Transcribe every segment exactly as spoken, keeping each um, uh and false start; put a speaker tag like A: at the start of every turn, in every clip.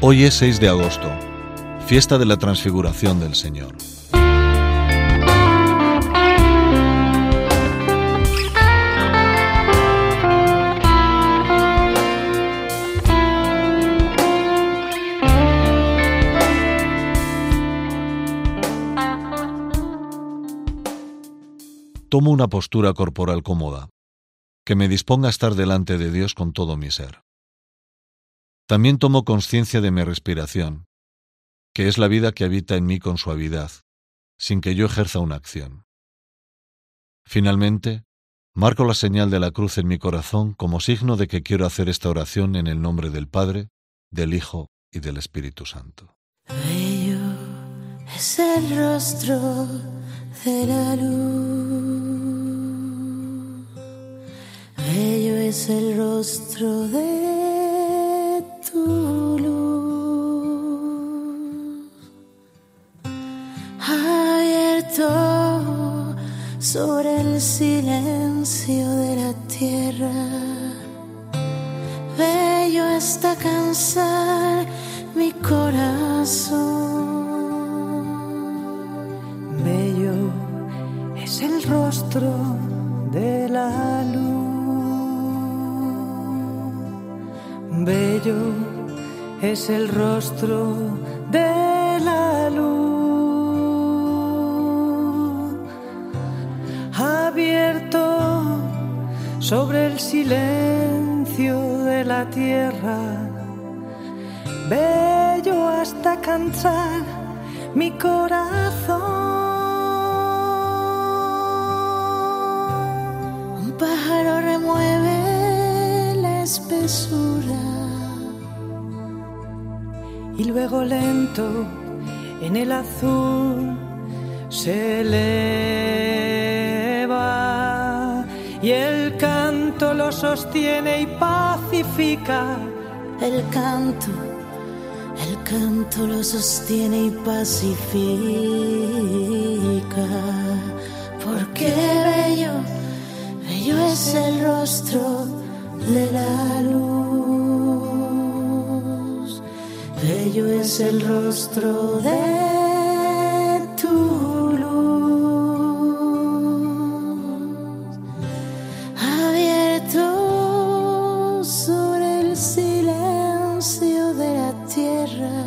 A: Hoy es seis de agosto, fiesta de la Transfiguración del Señor. Tomo una postura corporal cómoda, que me disponga a estar delante de Dios con todo mi ser. También tomo conciencia de mi respiración, que es la vida que habita en mí con suavidad, sin que yo ejerza una acción. Finalmente, marco la señal de la cruz en mi corazón como signo de que quiero hacer esta oración en el nombre del Padre, del Hijo y del Espíritu Santo.
B: Bello es el rostro de la luz, bello es el rostro de tu luz, abierto sobre el silencio de la tierra, bello hasta cansar mi corazón.
C: Bello es el rostro de la luz, bello es el rostro de la luz, abierto sobre el silencio de la tierra, bello hasta cansar mi corazón.
B: Un pájaro remueve la espesura
C: y luego lento en el azul se eleva y el canto lo sostiene y pacifica.
B: El canto, el canto lo sostiene y pacifica. Porque bello, bello es el rostro de la luz, bello es el rostro de tu luz, abierto sobre el silencio de la tierra,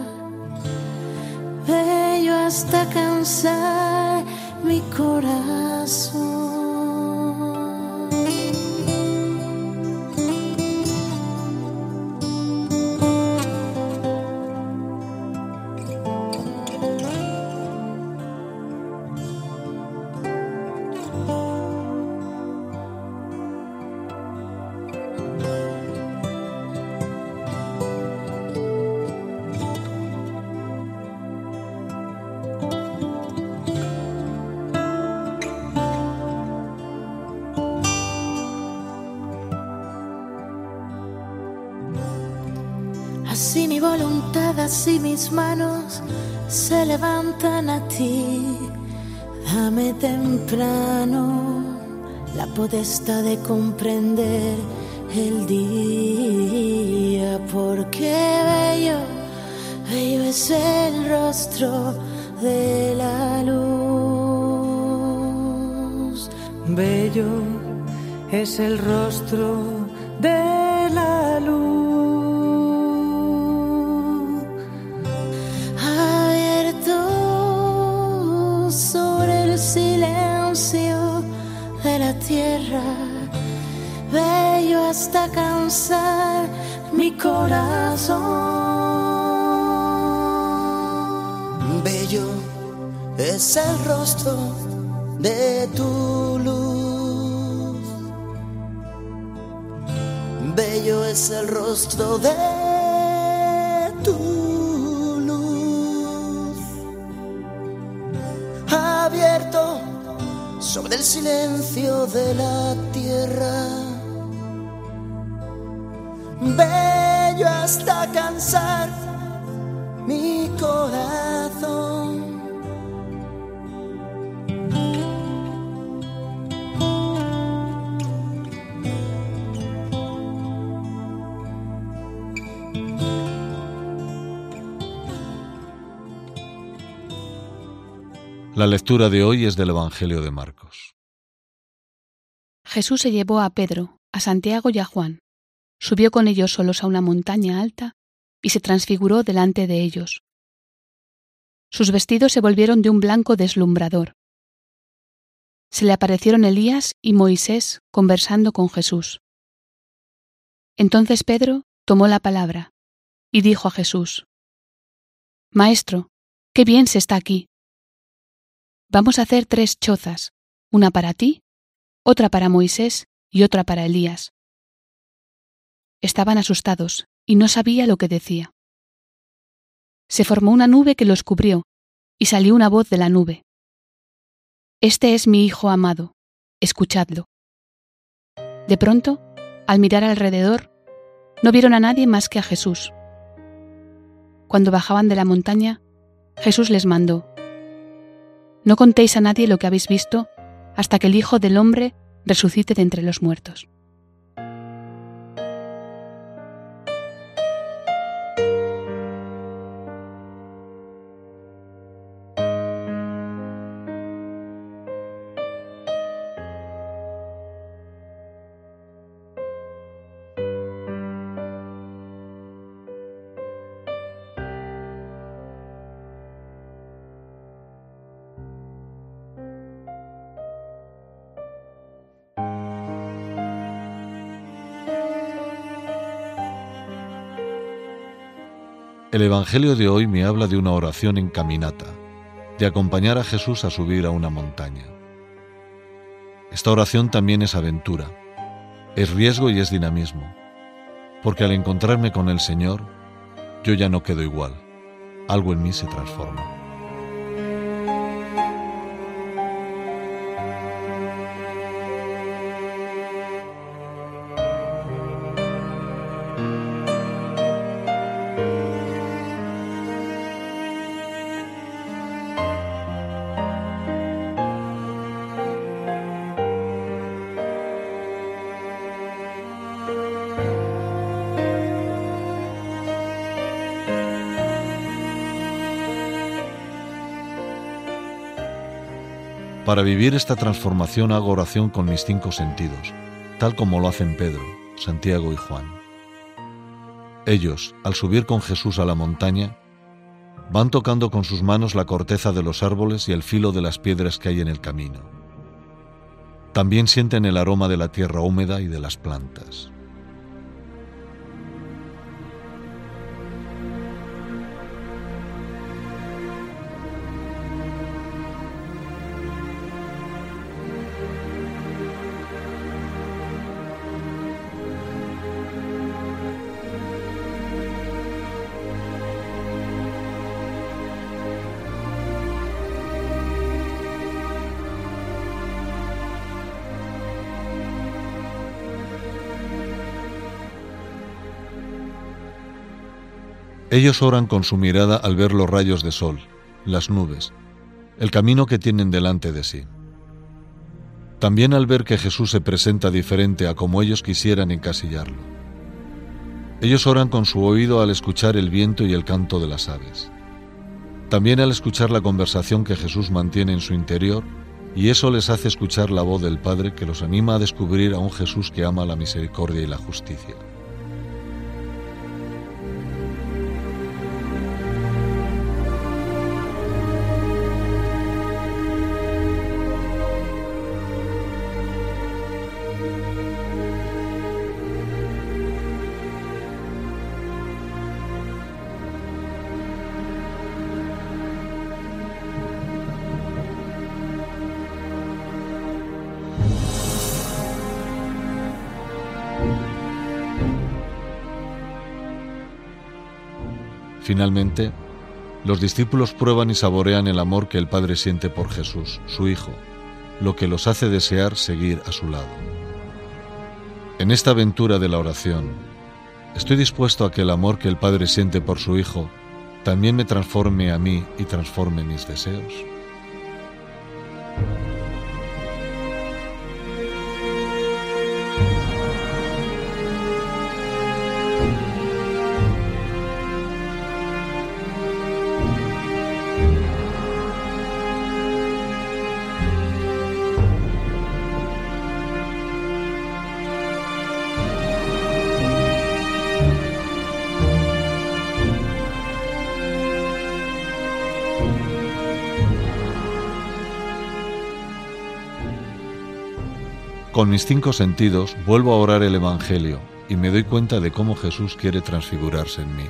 B: bello hasta cansar mi corazón. Así mi voluntad, así mis manos se levantan a ti. Dame temprano la potestad de comprender el día, porque bello, bello es el rostro de la luz.
C: Bello es el rostro de la luz,
B: silencio de la tierra, bello hasta cansar mi corazón.
D: Bello es el rostro de tu luz, bello es el rostro de tu luz, abierto sobre el silencio de la tierra, bello hasta cansar mi corazón.
A: La lectura de hoy es del Evangelio de Marcos.
E: Jesús se llevó a Pedro, a Santiago y a Juan, subió con ellos solos a una montaña alta y se transfiguró delante de ellos. Sus vestidos se volvieron de un blanco deslumbrador. Se le aparecieron Elías y Moisés conversando con Jesús. Entonces Pedro tomó la palabra y dijo a Jesús: Maestro, qué bien se está aquí. Vamos a hacer tres chozas, una para ti, otra para Moisés y otra para Elías. Estaban asustados y no sabía lo que decía. Se formó una nube que los cubrió y salió una voz de la nube: Este es mi Hijo amado, escuchadlo. De pronto, al mirar alrededor, no vieron a nadie más que a Jesús. Cuando bajaban de la montaña, Jesús les mandó: No contéis a nadie lo que habéis visto hasta que el Hijo del Hombre resucite de entre los muertos.
A: El Evangelio de hoy me habla de una oración en caminata, de acompañar a Jesús a subir a una montaña. Esta oración también es aventura, es riesgo y es dinamismo, porque al encontrarme con el Señor, yo ya no quedo igual, algo en mí se transforma. Para vivir esta transformación hago oración con mis cinco sentidos, tal como lo hacen Pedro, Santiago y Juan. Ellos, al subir con Jesús a la montaña, van tocando con sus manos la corteza de los árboles y el filo de las piedras que hay en el camino. También sienten el aroma de la tierra húmeda y de las plantas. Ellos oran con su mirada al ver los rayos de sol, las nubes, el camino que tienen delante de sí. También al ver que Jesús se presenta diferente a como ellos quisieran encasillarlo. Ellos oran con su oído al escuchar el viento y el canto de las aves. También al escuchar la conversación que Jesús mantiene en su interior, y eso les hace escuchar la voz del Padre que los anima a descubrir a un Jesús que ama la misericordia y la justicia. Finalmente, los discípulos prueban y saborean el amor que el Padre siente por Jesús, su Hijo, lo que los hace desear seguir a su lado. En esta aventura de la oración, estoy dispuesto a que el amor que el Padre siente por su Hijo también me transforme a mí y transforme mis deseos. Con mis cinco sentidos vuelvo a orar el Evangelio y me doy cuenta de cómo Jesús quiere transfigurarse en mí.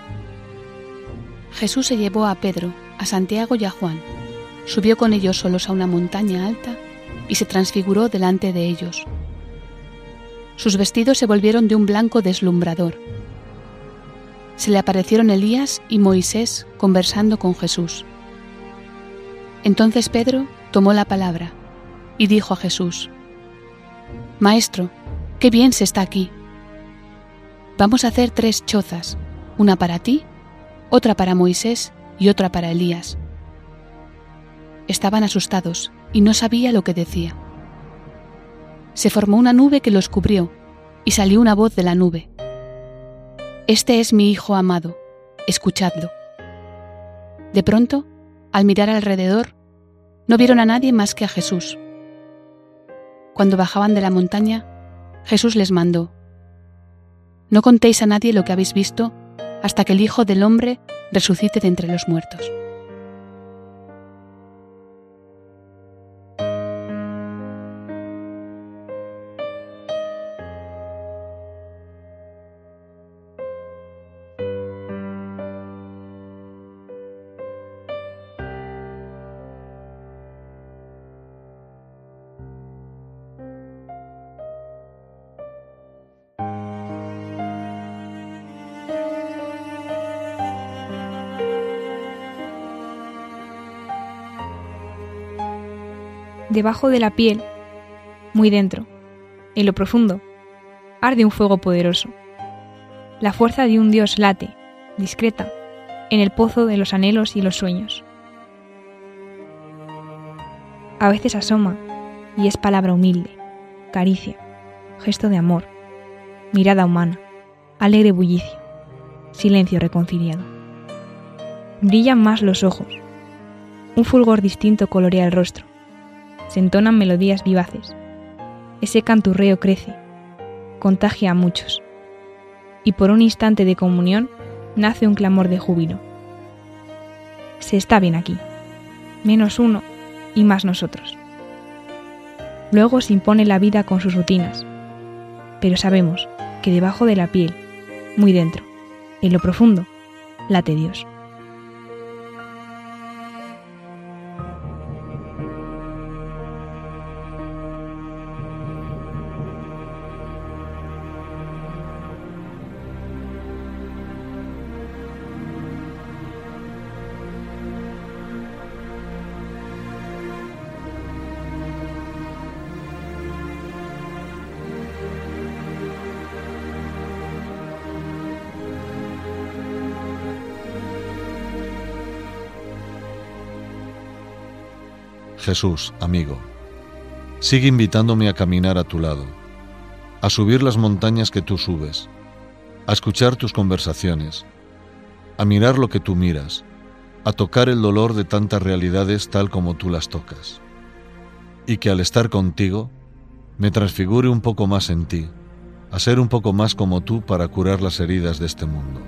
E: Jesús se llevó a Pedro, a Santiago y a Juan, subió con ellos solos a una montaña alta y se transfiguró delante de ellos. Sus vestidos se volvieron de un blanco deslumbrador. Se le aparecieron Elías y Moisés conversando con Jesús. Entonces Pedro tomó la palabra y dijo a Jesús: Maestro, qué bien se está aquí. Vamos a hacer tres chozas, una para ti, otra para Moisés y otra para Elías. Estaban asustados y no sabía lo que decía. Se formó una nube que los cubrió y salió una voz de la nube: Este es mi Hijo amado, escuchadlo. De pronto, al mirar alrededor, no vieron a nadie más que a Jesús. Cuando bajaban de la montaña, Jesús les mandó: No contéis a nadie lo que habéis visto hasta que el Hijo del Hombre resucite de entre los muertos.
F: Debajo de la piel, muy dentro, en lo profundo, arde un fuego poderoso. La fuerza de un Dios late, discreta, en el pozo de los anhelos y los sueños. A veces asoma y es palabra humilde, caricia, gesto de amor, mirada humana, alegre bullicio, silencio reconciliado. Brillan más los ojos, un fulgor distinto colorea el rostro. Se entonan melodías vivaces. Ese canturreo crece, contagia a muchos. Y por un instante de comunión nace un clamor de júbilo. Se está bien aquí, menos uno y más nosotros. Luego se impone la vida con sus rutinas, pero sabemos que debajo de la piel, muy dentro, en lo profundo, late Dios.
A: Jesús, amigo, sigue invitándome a caminar a tu lado, a subir las montañas que tú subes, a escuchar tus conversaciones, a mirar lo que tú miras, a tocar el dolor de tantas realidades tal como tú las tocas, y que al estar contigo me transfigure un poco más en ti, a ser un poco más como tú para curar las heridas de este mundo.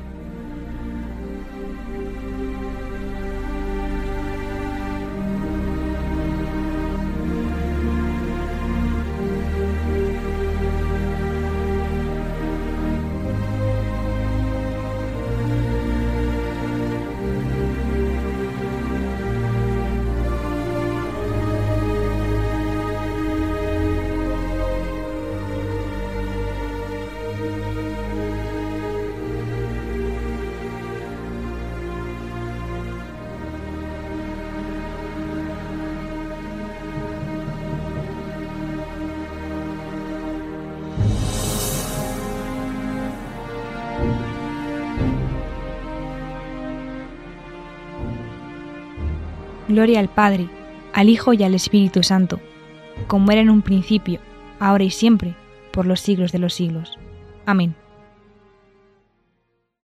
F: Gloria al Padre, al Hijo y al Espíritu Santo, como era en un principio, ahora y siempre, por los siglos de los siglos. Amén.